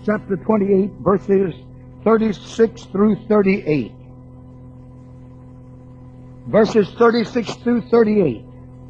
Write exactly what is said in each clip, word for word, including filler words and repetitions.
chapter twenty-eight, verses thirty-six through thirty-eight. Verses thirty-six through thirty-eight.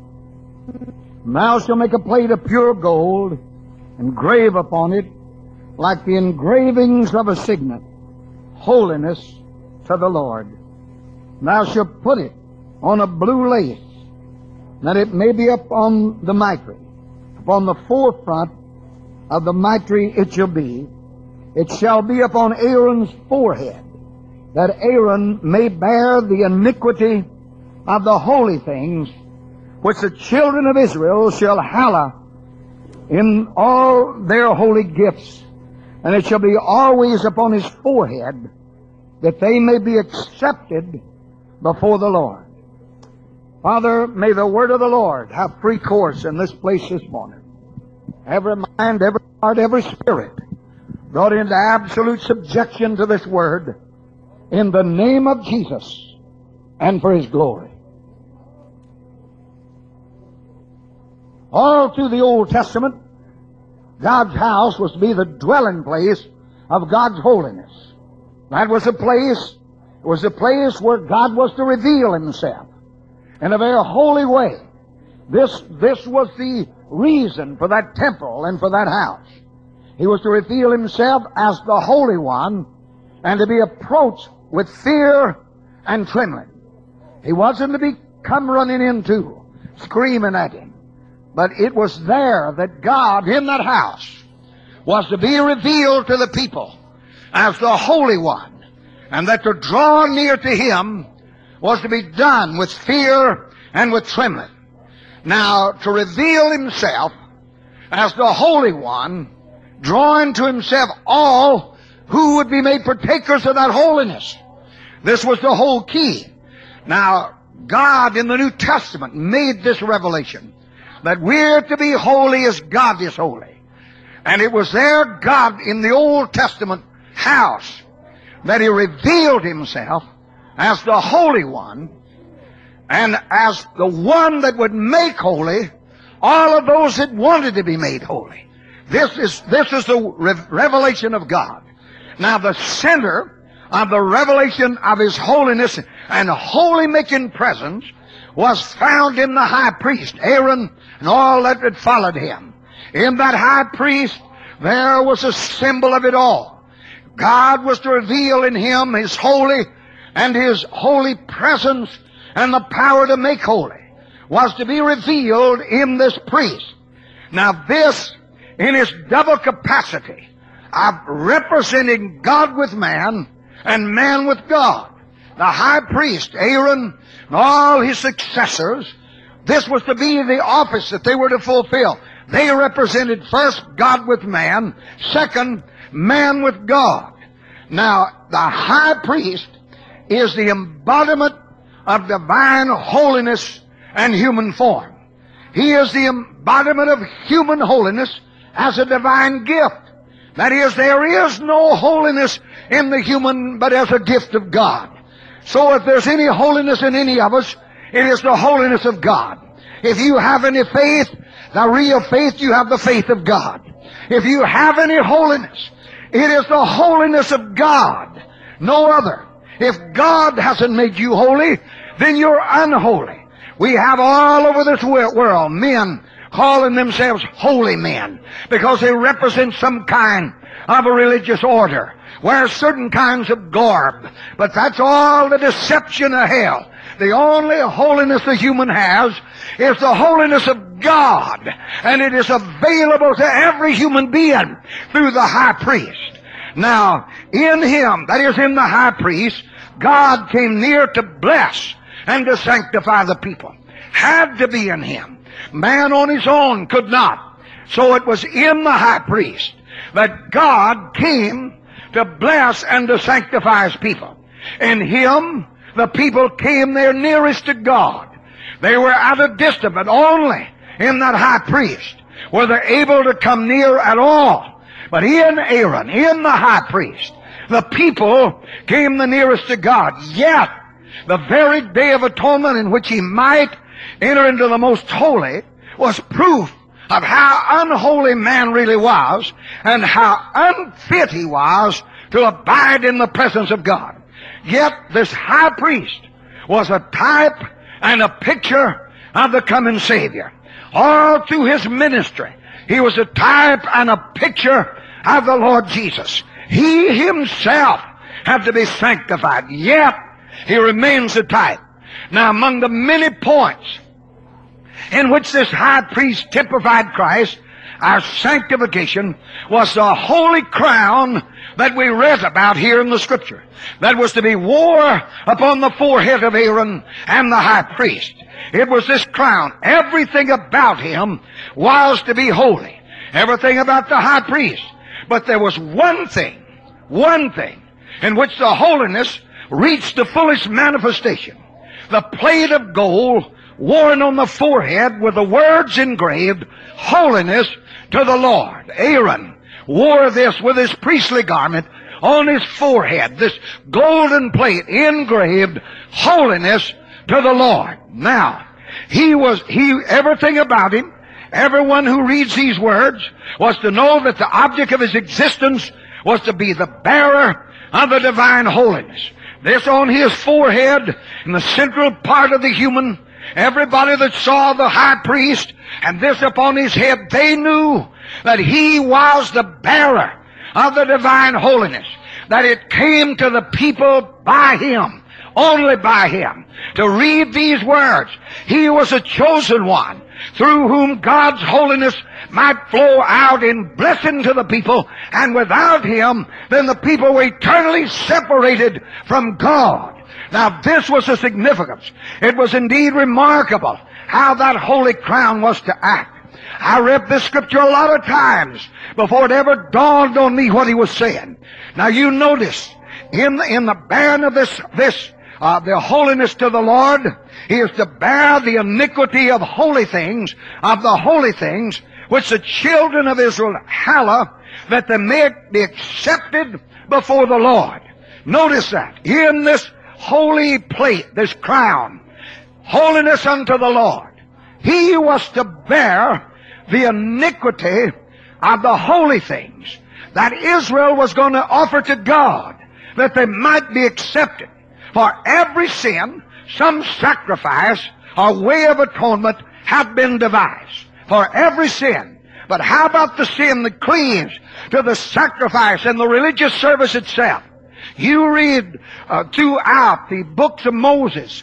Thou shalt make a plate of pure gold, and grave upon it, like the engravings of a signet, holiness to the Lord. Thou shalt put it on a blue lace, that it may be upon the mitre. Upon the forefront of the mitre it shall be. It shall be upon Aaron's forehead, that Aaron may bear the iniquity of the holy things, which the children of Israel shall hallow in all their holy gifts. And it shall be always upon his forehead, that they may be accepted before the Lord. Father, may the word of the Lord have free course in this place this morning. Every mind, every heart, every spirit brought into absolute subjection to this word in the name of Jesus and for his glory. All through the Old Testament, God's house was to be the dwelling place of God's holiness. That was a place, it was a place where God was to reveal himself in a very holy way. This, this was the reason for that temple and for that house. He was to reveal himself as the Holy One and to be approached with fear and trembling. He wasn't to be come running into, screaming at him. But it was there that God in that house was to be revealed to the people as the Holy One, and that to draw near to him was to be done with fear and with trembling. Now, to reveal himself as the Holy One, drawing to himself all who would be made partakers of that holiness. This was the whole key. Now, God in the New Testament made this revelation, that we're to be holy as God is holy. And it was there, God in the Old Testament house, that he revealed himself as the Holy One, and as the one that would make holy all of those that wanted to be made holy. This is, this is the re revelation of God. Now, the center of the revelation of his holiness and holy making presence was found in the high priest, Aaron, and all that had followed him. In that high priest, there was a symbol of it all. God was to reveal in him his holy and his holy presence, and the power to make holy was to be revealed in this priest. Now this, in his double capacity of representing God with man and man with God, the high priest, Aaron, and all his successors, this was to be the office that they were to fulfill. They represented first God with man, second man with God. Now, the high priest is the embodiment of divine holiness and human form. He is the embodiment of human holiness as a divine gift. That is, there is no holiness in the human but as a gift of God. So if there's any holiness in any of us, it is the holiness of God. If you have any faith, the real faith, you have the faith of God. If you have any holiness, it is the holiness of God, no other. If God hasn't made you holy, then you're unholy. We have all over this world men calling themselves holy men because they represent some kind of a religious order, wear certain kinds of garb. But that's all the deception of hell. The only holiness the human has is the holiness of God, and it is available to every human being through the high priest. Now, in him, that is in the high priest, God came near to bless and to sanctify the people. Had to be in him. Man on his own could not. So it was in the high priest that God came to bless and to sanctify his people. In him, the people came their nearest to God. They were at a distance, but only in that high priest were they able to come near at all. But in Aaron, in the high priest, the people came the nearest to God. Yet, the very day of atonement in which he might enter into the most holy was proof of how unholy man really was and how unfit he was to abide in the presence of God. Yet this high priest was a type and a picture of the coming Savior. All through his ministry, he was a type and a picture of the Lord Jesus. He himself had to be sanctified, yet he remains a type. Now, among the many points in which this high priest typified Christ, our sanctification was the holy crown that we read about here in the Scripture, that was to be wore upon the forehead of Aaron and the high priest. It was this crown. Everything about him was to be holy. Everything about the high priest. But there was one thing, one thing, in which the holiness reached the fullest manifestation. The plate of gold worn on the forehead with the words engraved, "Holiness to the Lord." Aaron wore this with his priestly garment on his forehead, this golden plate engraved, "Holiness to the Lord." Now, he was, he, everything about him, everyone who reads these words was to know that the object of his existence was to be the bearer of the divine holiness. This on his forehead, in the central part of the human, everybody that saw the high priest, and this upon his head, they knew that he was the bearer of the divine holiness, that it came to the people by him, only by him, to read these words. He was a chosen one, through whom God's holiness might flow out in blessing to the people, and without him, then the people were eternally separated from God. Now, this was the significance. It was indeed remarkable how that holy crown was to act. I read this scripture a lot of times before it ever dawned on me what he was saying. Now, you notice, in the, in the bearing of this, this uh, the holiness to the Lord, he is to bear the iniquity of holy things, of the holy things, which the children of Israel hallow, that they may be accepted before the Lord. Notice that. In this holy plate, this crown, holiness unto the Lord, he was to bear the iniquity of the holy things that Israel was going to offer to God, that they might be accepted. For every sin, some sacrifice or way of atonement had been devised. For every sin. But how about the sin that cleaves to the sacrifice and the religious service itself? You read uh, throughout the books of Moses.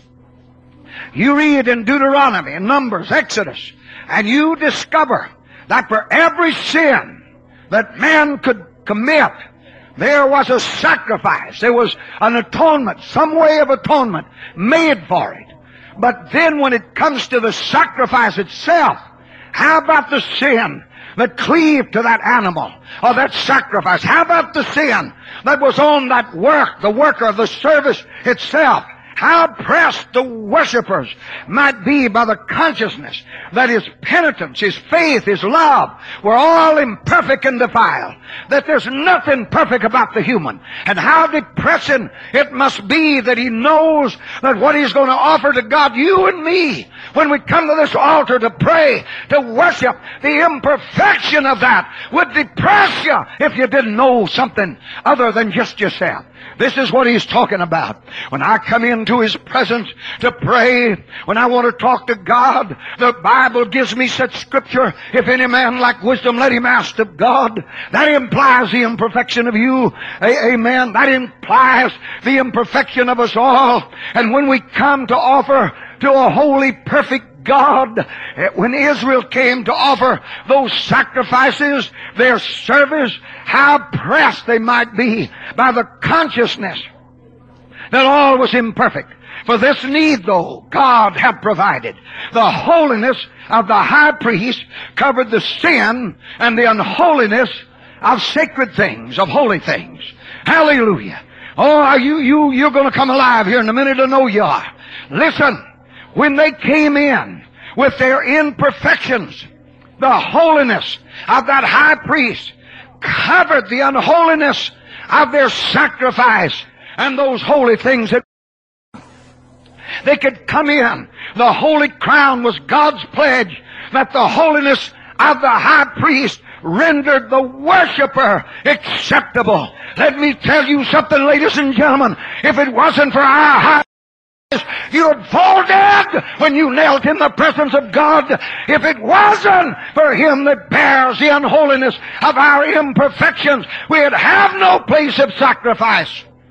You read in Deuteronomy, Numbers, Exodus, and you discover that for every sin that man could commit, there was a sacrifice. There was an atonement, some way of atonement made for it. But then when it comes to the sacrifice itself, how about the sin that cleaved to that animal or that sacrifice? How about the sin that was on that work, the worker of the service itself? How pressed the worshipers might be by the consciousness that his penitence, his faith, his love were all imperfect and defiled, that there's nothing perfect about the human. And how depressing it must be that he knows that what he's going to offer to God, you and me, when we come to this altar to pray, to worship, the imperfection of that would depress you if you didn't know something other than just yourself. This is what he's talking about. When I come into his presence to pray, when I want to talk to God, the Bible gives me such scripture, if any man lack wisdom, let him ask of God. That implies the imperfection of you. A- Amen. That implies the imperfection of us all. And when we come to offer to a holy, perfect God, when Israel came to offer those sacrifices, their service, how pressed they might be by the consciousness that all was imperfect. For this need, though, God had provided. The holiness of the high priest covered the sin and the unholiness of sacred things, of holy things. Hallelujah. Oh, are you, you, you're going to come alive here in a minute. I know you are. Listen. When they came in with their imperfections, the holiness of that high priest covered the unholiness of their sacrifice and those holy things that they could come in. The holy crown was God's pledge that the holiness of the high priest rendered the worshiper acceptable. Let me tell you something, ladies and gentlemen. If it wasn't for our high priest, you'd fall dead when you knelt in the presence of God. If it wasn't for Him that bears the unholiness of our imperfections, we'd have no place of sacrifice.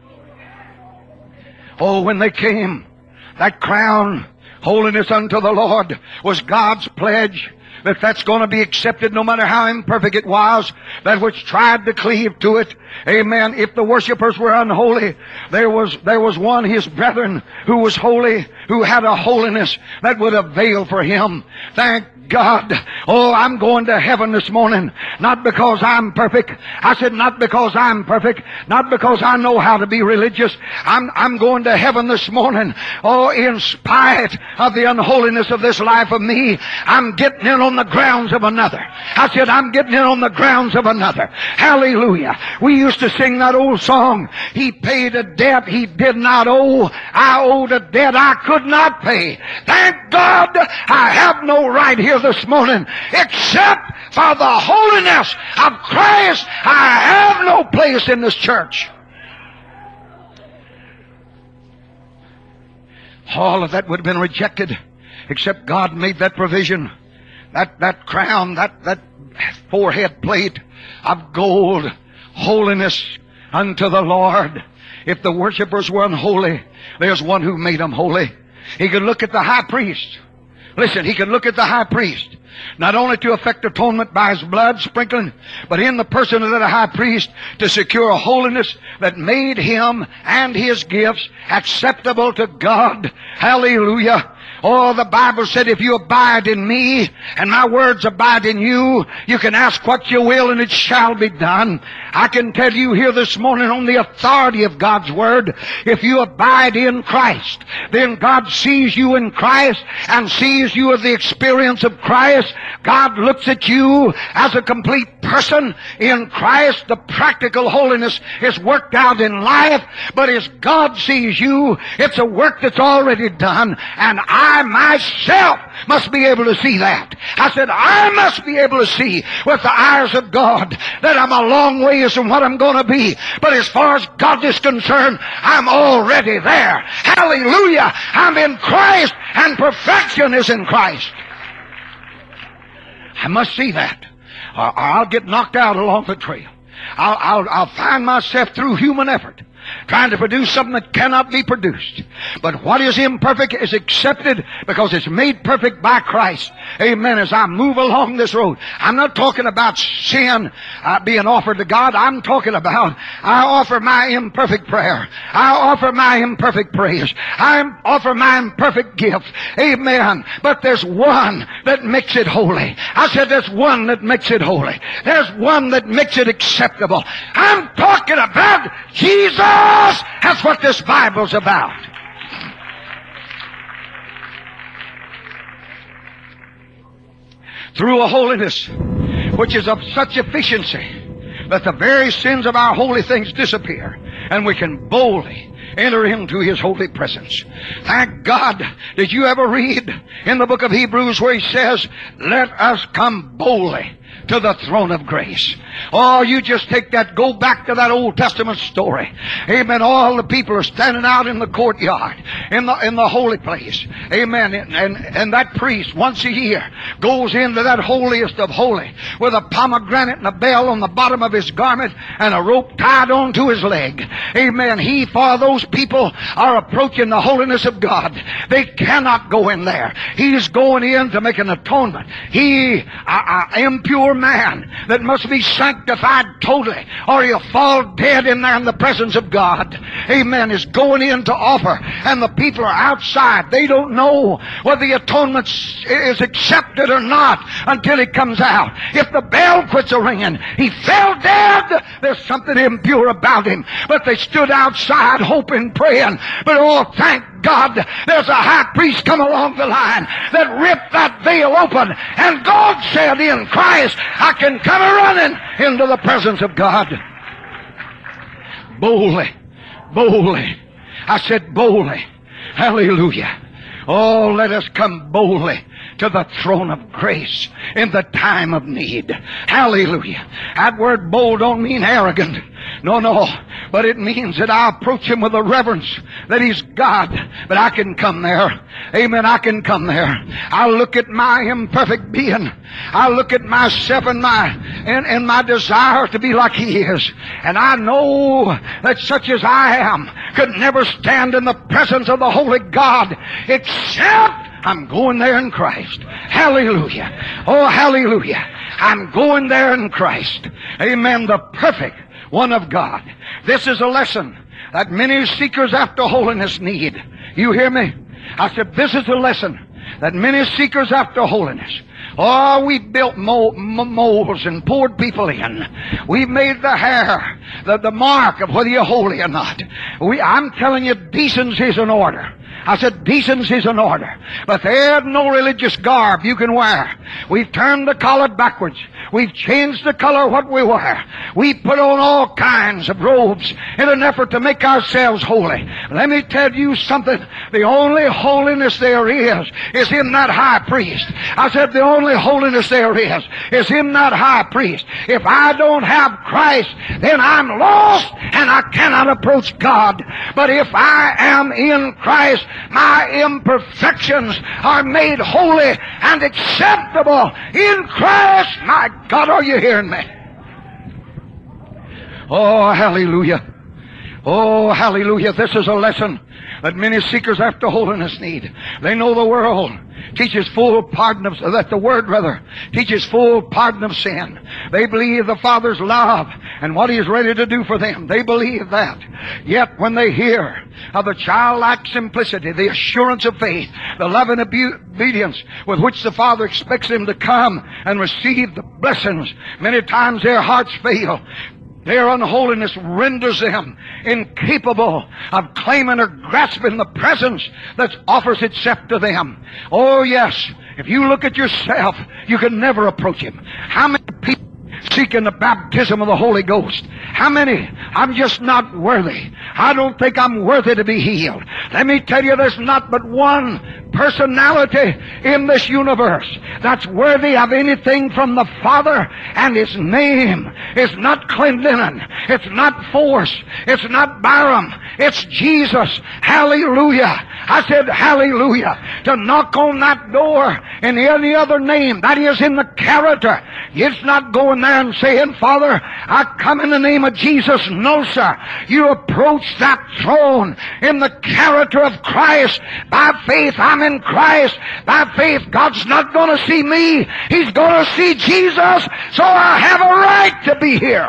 Oh, when they came, that crown, holiness unto the Lord, was God's pledge that that's going to be accepted no matter how imperfect it was, that which tried to cleave to it. Amen. If the worshipers were unholy, there was, there was one, his brethren, who was holy, who had a holiness that would avail for him. Thank God. Oh, I'm going to heaven this morning, not because I'm perfect. I said not because I'm perfect, not because I know how to be religious. I'm, I'm going to heaven this morning. Oh, in spite of the unholiness of this life of me, I'm getting in on the grounds of another. I said I'm getting in on the grounds of another. Hallelujah. We used to sing that old song, He paid a debt He did not owe. I owed a debt I could not pay. Thank God I have no right here this morning except for the holiness of Christ. I have no place in this church. All of that would have been rejected except God made that provision. That, that crown, that, that forehead plate of gold, holiness unto the Lord. If the worshipers were unholy, there's one who made them holy. He could look at the high priest. Listen, he could look at the high priest, not only to effect atonement by his blood sprinkling, but in the person of that high priest to secure a holiness that made him and his gifts acceptable to God. Hallelujah. Oh, the Bible said, if you abide in me and my words abide in you, you can ask what you will and it shall be done. I can tell you here this morning on the authority of God's Word, if you abide in Christ, then God sees you in Christ and sees you of the experience of Christ. God looks at you as a complete person in Christ. The practical holiness is worked out in life, but as God sees you, it's a work that's already done, and I myself must be able to see that. I said, I must be able to see with the eyes of God that I'm a long ways from what I'm going to be. But as far as God is concerned, I'm already there. Hallelujah. I'm in Christ, and perfection is in Christ. I must see that, or I'll get knocked out along the trail. I'll, I'll, I'll find myself through human effort trying to produce something that cannot be produced. But what is imperfect is accepted because it's made perfect by Christ. Amen. As I move along this road, I'm not talking about sin uh, being offered to God. I'm talking about I offer my imperfect prayer. I offer my imperfect praise. I offer my imperfect gift. Amen. But there's one that makes it holy. I said there's one that makes it holy. There's one that makes it acceptable. I'm talking about Jesus. That's what this Bible's about. Through a holiness which is of such efficiency that the very sins of our holy things disappear, and we can boldly enter into His holy presence. Thank God. Did you ever read in the book of Hebrews where he says, let us come boldly to the throne of grace? Oh, you just take that, go back to that Old Testament story. Amen. All the people are standing out in the courtyard, in the in the holy place. Amen. And, and, and that priest, once a year, goes into that holiest of holy with a pomegranate and a bell on the bottom of his garment and a rope tied onto his leg. Amen. He, for those people are approaching the holiness of God. They cannot go in there. He's going in to make an atonement. He, a, a impure man that must be sanctified totally, or he'll fall dead in there in the presence of God. Amen. Is going in to offer, and the people are outside. They don't know whether the atonement is accepted or not until he comes out. If the bell quits a ringing, he fell dead. There's something impure about him. But they stood outside hoping, praying. But oh, thank God, there's a high priest come along the line that ripped that veil open, and God said, in Christ I can come running into the presence of God. Boldly, boldly. I said boldly. Hallelujah. Oh, let us come boldly to the throne of grace in the time of need. Hallelujah. That word bold don't mean arrogant. No, no. But it means that I approach Him with a reverence that He's God. But I can come there. Amen. I can come there. I look at my imperfect being. I look at myself and my and, and my desire to be like He is. And I know that such as I am could never stand in the presence of the Holy God except I'm going there in Christ. Hallelujah. Oh, hallelujah. I'm going there in Christ. Amen. The perfect one of God. This is a lesson that many seekers after holiness need. You hear me? I said, this is a lesson that many seekers after holiness. Oh, we've built mo- mo- moles and poured people in. We've made the hair the, the mark of whether you're holy or not. We, I'm telling you, decency is in order. I said decency is in order. But there's no religious garb you can wear. We've turned the collar backwards. We've changed the color of what we wear. We put on all kinds of robes in an effort to make ourselves holy. Let me tell you something. The only holiness there is, is in that high priest. I said the only holiness there is, is in that high priest. If I don't have Christ, then I'm lost and I cannot approach God. But if I am in Christ, my imperfections are made holy and acceptable in Christ. My God, are you hearing me? Oh, hallelujah. Oh, hallelujah. This is a lesson that many seekers after holiness need. They know the world teaches full pardon of, that the Word, rather, teaches full pardon of sin. They believe the Father's love and what He is ready to do for them. They believe that. Yet when they hear of the childlike simplicity, the assurance of faith, the love and obedience with which the Father expects them to come and receive the blessings, many times their hearts fail. Their unholiness renders them incapable of claiming or grasping the presence that offers itself to them. Oh, yes, if you look at yourself, you can never approach Him. How many people seeking the baptism of the Holy Ghost? How many? I'm just not worthy. I don't think I'm worthy to be healed. Let me tell you, there's not but one personality in this universe that's worthy of anything from the Father, and His name is not Clendenin. It's not Force. It's not Byram. It's Jesus. Hallelujah. I said hallelujah. To knock on that door in any other name, that is in the character. It's not going there and saying, Father, I come in the name of Jesus. No, sir. You approach that throne in the character of Christ. By faith, I'm in Christ. By faith, God's not going to see me. He's going to see Jesus. So I have a right to be here.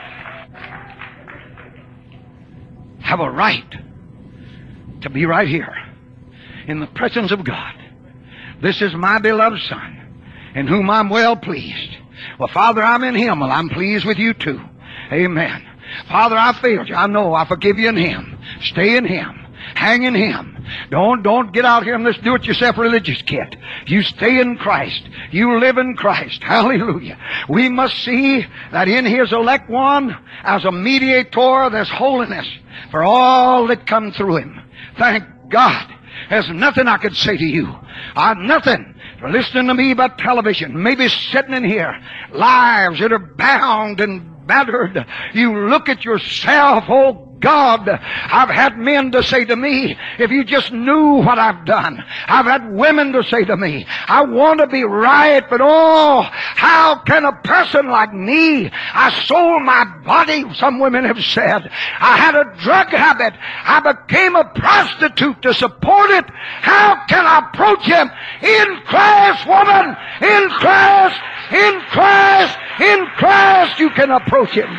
Have a right to be right here in the presence of God. This is my beloved Son, in whom I'm well pleased. Well, Father, I'm in Him. Well, I'm pleased with you too. Amen. Father, I failed you. I know. I forgive you in Him. Stay in Him. Hang in Him. Don't, don't get out here in this do-it-yourself religious kit. You stay in Christ. You live in Christ. Hallelujah. We must see that in His elect one, as a mediator, there's holiness for all that come through Him. Thank God. There's nothing I could say to you. I've nothing for listening to me by television, maybe sitting in here. Lives that are bound and battered. You look at yourself, oh God, I've had men to say to me, if you just knew what I've done. I've had women to say to me, I want to be right, but oh, how can a person like me, I sold my body, some women have said. I had a drug habit. I became a prostitute to support it. How can I approach Him? In Christ, woman, in Christ, in Christ, in Christ, you can approach Him.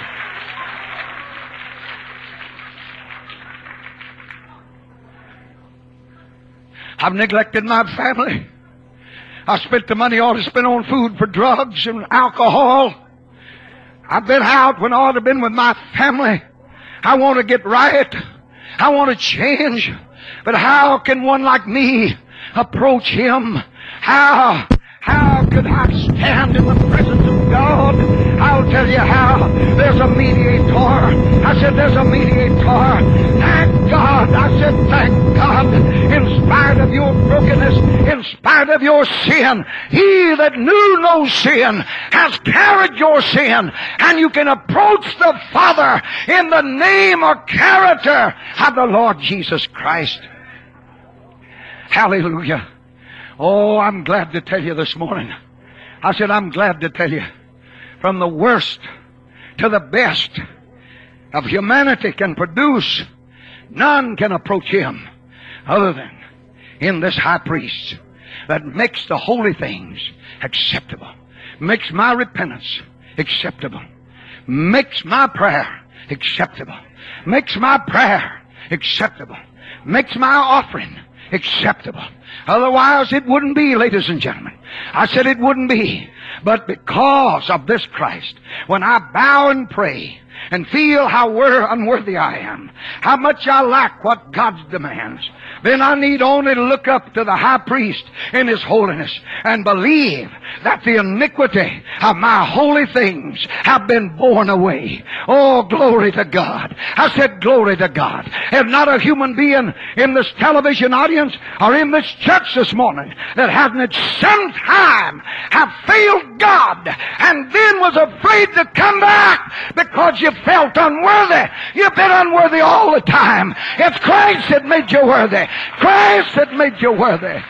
I've neglected my family. I spent the money I ought to spend on food for drugs and alcohol. I've been out when I ought to have been with my family. I want to get right. I want to change. But how can one like me approach Him? How? How could I stand in the presence of God? I'll tell you how. There's a mediator. I said, there's a mediator. Thank God. I said, thank God. in spite of your brokenness, in spite of your sin. He that knew no sin has carried your sin, and you can approach the Father in the name or character of the Lord Jesus Christ. Hallelujah. Oh, I'm glad to tell you this morning. I said, I'm glad to tell you, from the worst to the best of humanity can produce, none can approach Him other than in this high priest that makes the holy things acceptable, makes my repentance acceptable, makes my prayer acceptable, makes my prayer acceptable, makes my offering acceptable. Otherwise it wouldn't be, ladies and gentlemen. I said it wouldn't be. But because of this Christ, when I bow and pray and feel how unworthy I am, how much I lack what God demands, then I need only to look up to the high priest in His holiness and believe that the iniquity of my holy things have been borne away. Oh, glory to God. I said glory to God. If not a human being in this television audience or in this church this morning that hasn't at some time have failed God and then was afraid to come back because you felt unworthy. You've been unworthy all the time. It's Christ that made you worthy. Christ that made you worthy.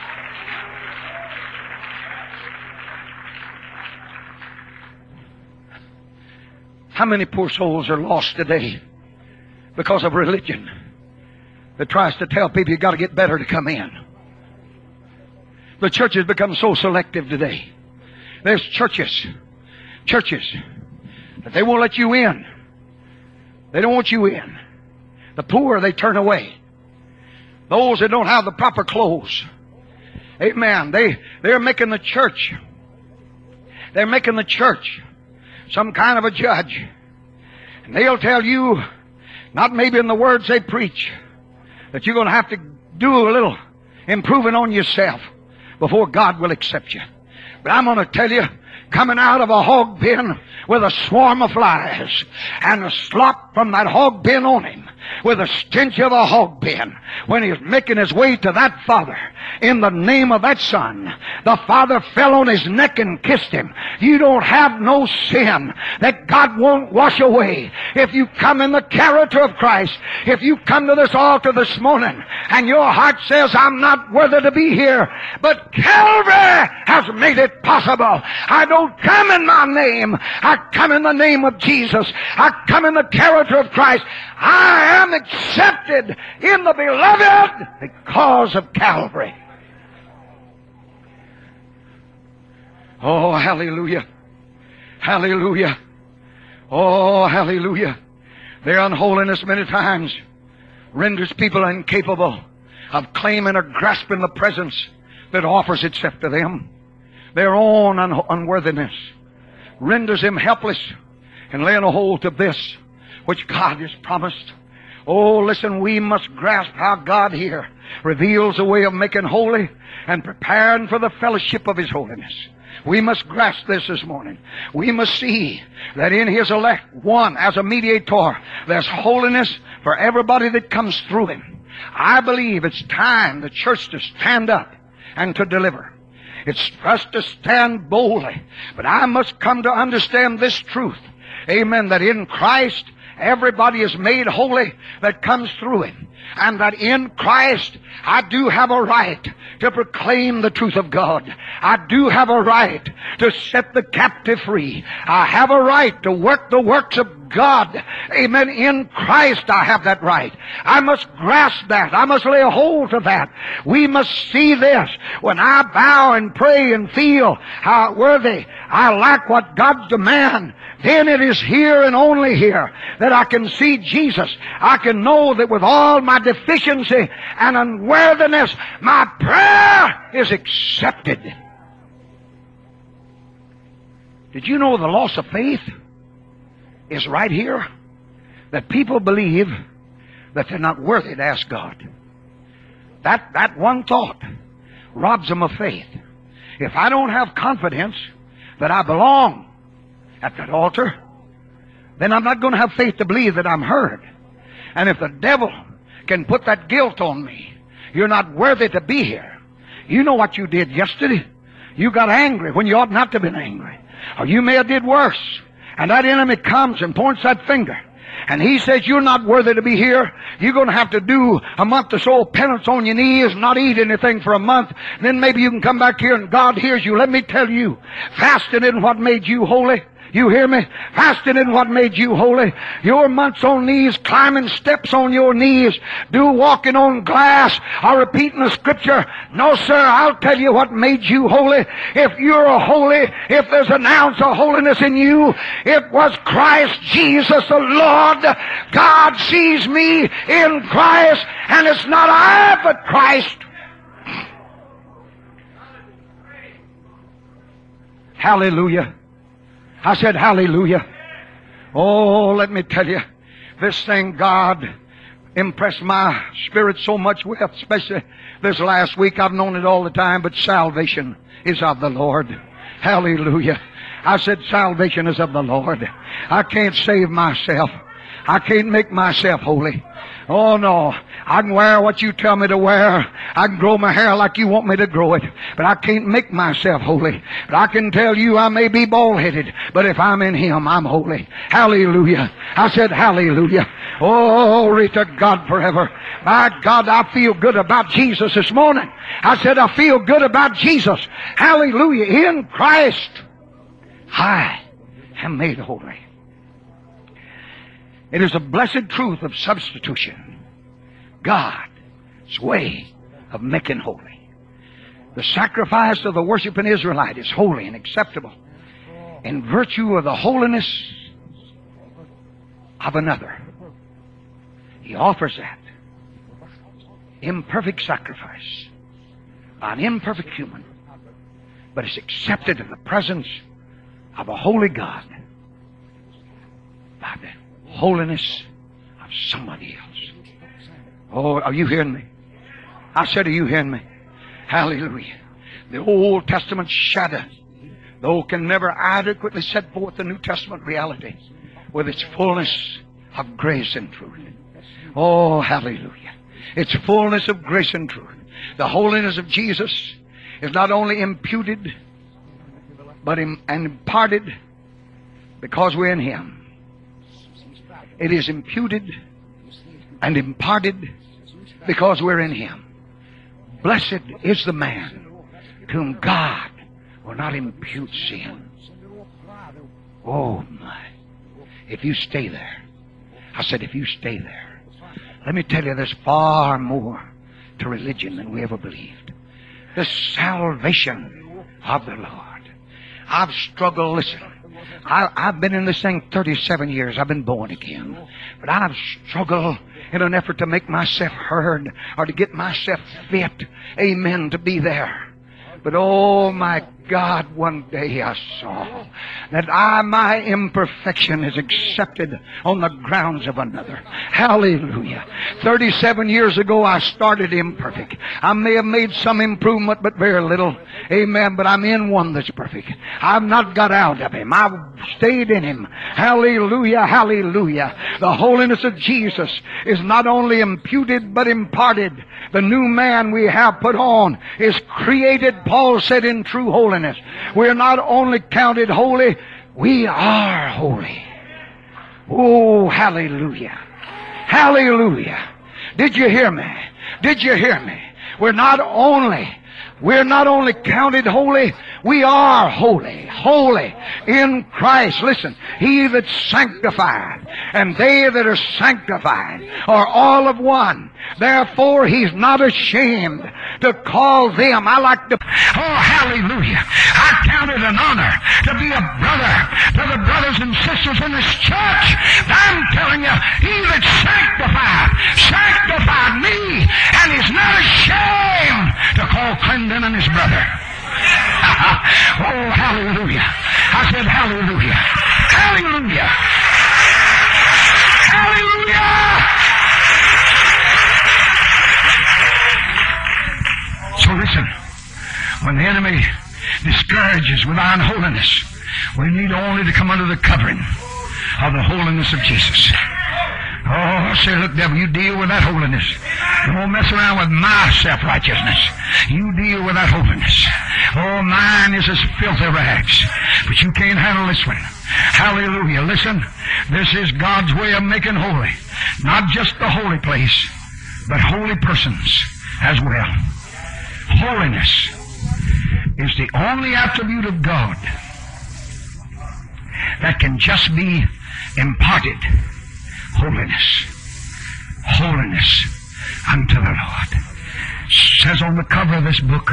How many poor souls are lost today because of religion that tries to tell people you've got to get better to come in? The church has become so selective today. There's churches, churches, that they won't let you in. They don't want you in. The poor, they turn away. Those that don't have the proper clothes, amen, they, they're making the church, they're making the church some kind of a judge. And they'll tell you, not maybe in the words they preach, that you're going to have to do a little improving on yourself before God will accept you. But I'm going to tell you, coming out of a hog pen with a swarm of flies and a slop from that hog pen on him with a stench of a hog pen, when he's making his way to that Father in the name of that Son, the Father fell on his neck and kissed him. You don't have no sin that God won't wash away if you come in the character of Christ. If you come to this altar this morning and your heart says, I'm not worthy to be here, but Calvary has made it possible. I don't come in my name. I come in the name of Jesus. I come in the character of Christ. I am accepted in the Beloved because of Calvary. Oh, hallelujah. Hallelujah. Oh, hallelujah. Their unholiness many times renders people incapable of claiming or grasping the presence that offers itself to them. Their own un- unworthiness renders them helpless in laying a hold to this which God has promised. Oh, listen, we must grasp how God here reveals a way of making holy and preparing for the fellowship of His holiness. We must grasp this this morning. We must see that in His elect, one, as a mediator, there's holiness for everybody that comes through Him. I believe it's time the church to stand up and to deliver. It's for us to stand boldly. But I must come to understand this truth. Amen. That in Christ, everybody is made holy that comes through Him. And that in Christ, I do have a right to proclaim the truth of God. I do have a right to set the captive free. I have a right to work the works of God. Amen. In Christ I have that right. I must grasp that. I must lay a hold of that. We must see this. When I bow and pray and feel how worthy I lack what God's demand, then it is here and only here that I can see Jesus. I can know that with all my deficiency and unworthiness, my prayer is accepted. Did you know the loss of faith is right here? That people believe that they're not worthy to ask God. That, that one thought robs them of faith. If I don't have confidence that I belong at that altar, then I'm not going to have faith to believe that I'm heard. And if the devil can put that guilt on me, You're not worthy to be here. You know what you did yesterday. You got angry when you ought not to have been angry. Or you may have did worse. And that enemy comes and points that finger. And he says, you're not worthy to be here. You're going to have to do a month or so of penance on your knees, not eat anything for a month. Then maybe you can come back here and God hears you. Let me tell you, fasting isn't what made you holy. You hear me? Fasting isn't what made you holy. Your months on knees, climbing steps on your knees, do walking on glass, or repeating the scripture. No, sir, I'll tell you what made you holy. If you're holy, if there's an ounce of holiness in you, it was Christ Jesus the Lord. God sees me in Christ, and it's not I, but Christ. Hallelujah. I said, hallelujah. Oh, let me tell you, this thing God impressed my spirit so much with, especially this last week. I've known it all the time, but salvation is of the Lord. Hallelujah. I said, salvation is of the Lord. I can't save myself. I can't make myself holy. Oh, no. I can wear what you tell me to wear. I can grow my hair like you want me to grow it. But I can't make myself holy. But I can tell you I may be bald-headed, but if I'm in Him, I'm holy. Hallelujah. I said hallelujah. Oh, glory to God forever. My God, I feel good about Jesus this morning. I said I feel good about Jesus. Hallelujah. In Christ, I am made holy. It is a blessed truth of substitution. God's way of making holy. The sacrifice of the worshiping Israelite is holy and acceptable in virtue of the holiness of another. He offers that imperfect sacrifice by an imperfect human, but it's accepted in the presence of a holy God by the holiness of somebody else. Oh, are you hearing me? I said, are you hearing me? Hallelujah. The Old Testament shadow, though, can never adequately set forth the New Testament reality with its fullness of grace and truth. Oh, hallelujah. Its fullness of grace and truth. The holiness of Jesus is not only imputed, but im- and imparted because we're in Him. It is imputed and imparted because we're in Him. Blessed is the man to whom God will not impute sin. Oh my. If you stay there. I said if you stay there. Let me tell you, there's far more to religion than we ever believed. The salvation of the Lord. I've struggled, listen. I, I've been in this thing thirty-seven years. I've been born again. But I've struggled in an effort to make myself heard or to get myself fit, amen, to be there. But oh my God, one day I saw that I, my imperfection is accepted on the grounds of another. Hallelujah. thirty-seven years ago I started imperfect. I may have made some improvement, but very little. Amen. But I'm in one that's perfect. I've not got out of Him. I've stayed in Him. Hallelujah. Hallelujah. The holiness of Jesus is not only imputed, but imparted. The new man we have put on is created, Paul said, in true holiness. We're not only counted holy, we are holy. Oh, hallelujah. Hallelujah. Did you hear me? Did you hear me? We're not only We're not only counted holy, we are holy, holy in Christ. Listen, He that's sanctified and they that are sanctified are all of one. Therefore, He's not ashamed to call them. I like to, oh, hallelujah. I count it an honor to be a brother to the brothers and sisters in this church. I'm telling you, He that sanctified, sanctified me, and is not ashamed to call Clinton and his brother. Oh, hallelujah. I said hallelujah. Hallelujah. Hallelujah. So listen, when the enemy discourages with our unholiness, we need only to come under the covering of the holiness of Jesus. Oh, say, look, devil, you deal with that holiness. Don't mess around with my self-righteousness. You deal with that holiness. Oh, mine is as filthy rags. But you can't handle this one. Hallelujah. Listen, this is God's way of making holy. Not just the holy place, but holy persons as well. Holiness is the only attribute of God that can just be imparted. Holiness. Holiness unto the Lord. It says on the cover of this book,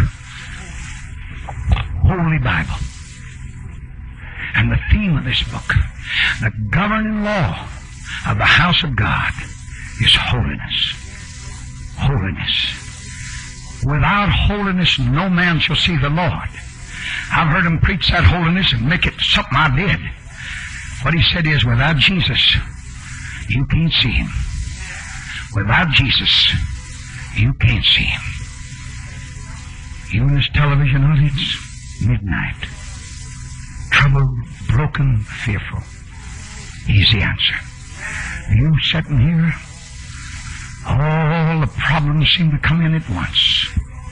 Holy Bible. And the theme of this book, the governing law of the house of God, is holiness. Holiness. Without holiness, no man shall see the Lord. I've heard him preach that holiness and make it something I did. What he said is, without Jesus, you can't see him. Without Jesus, you can't see him. You in this television audience, midnight, troubled, broken, fearful. He's the answer. You sitting here, all the problems seem to come in at once.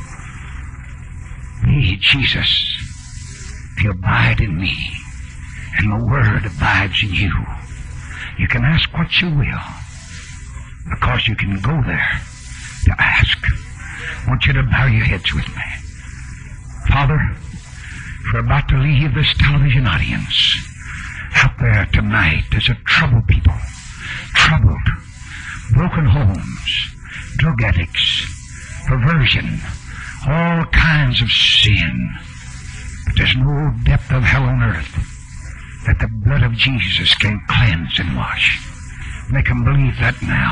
Me, Jesus, if you abide in me, and the Word abides in you, you can ask what you will, because you can go there to ask. I want you to bow your heads with me. Father, we're about to leave this television audience. Out there tonight, there's a troubled people, troubled, broken homes, drug addicts, perversion, all kinds of sin. But there's no depth of hell on earth that the blood of Jesus can cleanse and wash. Make them believe that now.